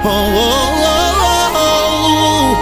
Oh, oh, oh, oh.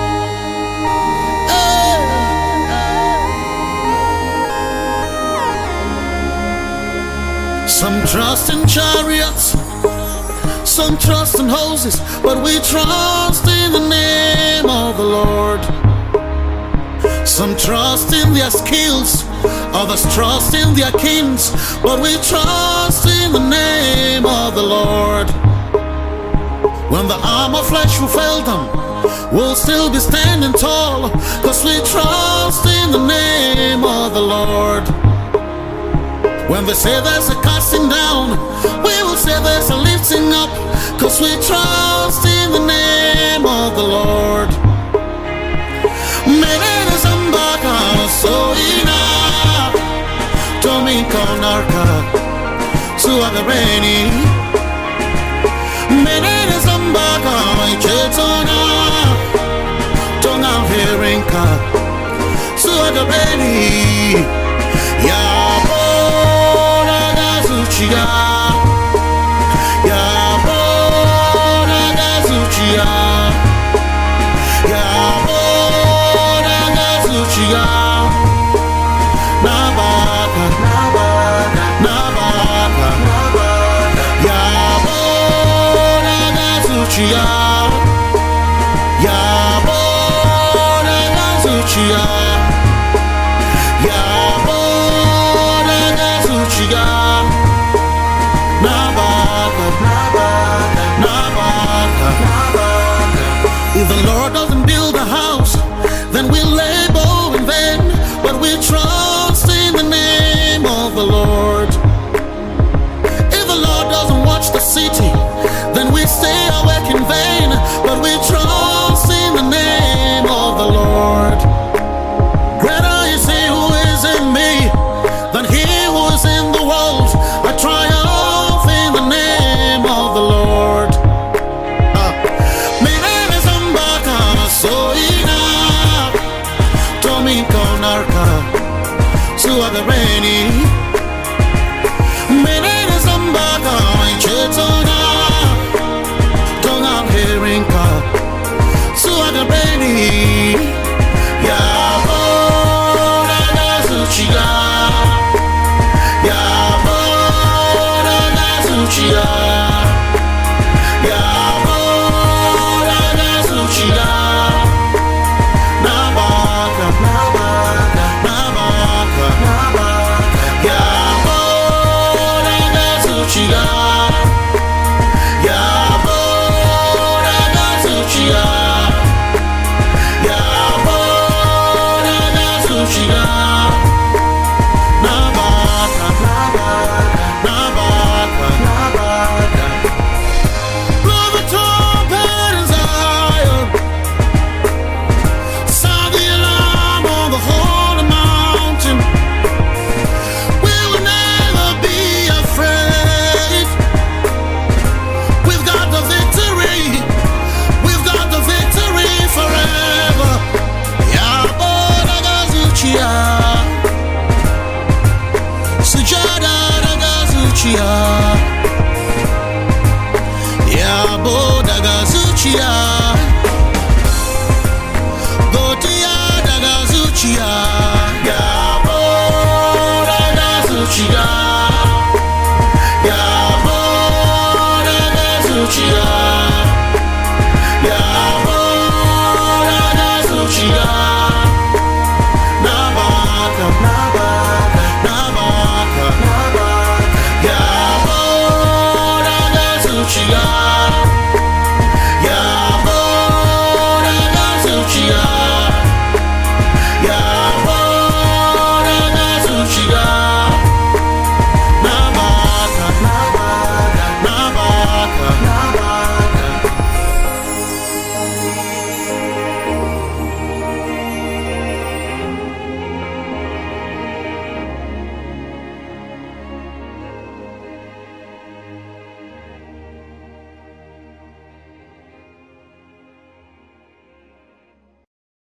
Some trust in chariots, some trust in horses, but we trust in the name of the Lord. Some trust in their skills, others trust in their kings, but we trust in the name of the Lord. When the arm of flesh will fail them, we'll still be standing tall, cause we trust in the name of the Lord. When they say there's a casting down, we will say there's a lifting up, cause we trust in the name of the Lord. Menene zambaka soina Tomi konarka Suagareni Menene zambaka Chetona Tonga herinka Suagareni Yabona gazuchiya Yabona gazuchiya Yabona gazuchiya Nabaka Nabaka Nabaka Yabona gazuchiya Yabona gazuchiya Yabona gazuchiya Nabaka Nabaka Nabaka If the Lord doesn't build a house, then we labor in vain, but we trust in the name of the Lord. If the Lord doesn't watch the city, then we stay awake in vain, but we trust in the name of the Lord. Greater is he who is in me than he who is in the world. I triumph in the name of the Lord. Suagareni Menene zambaka Chetona Tonga herinka Suagareni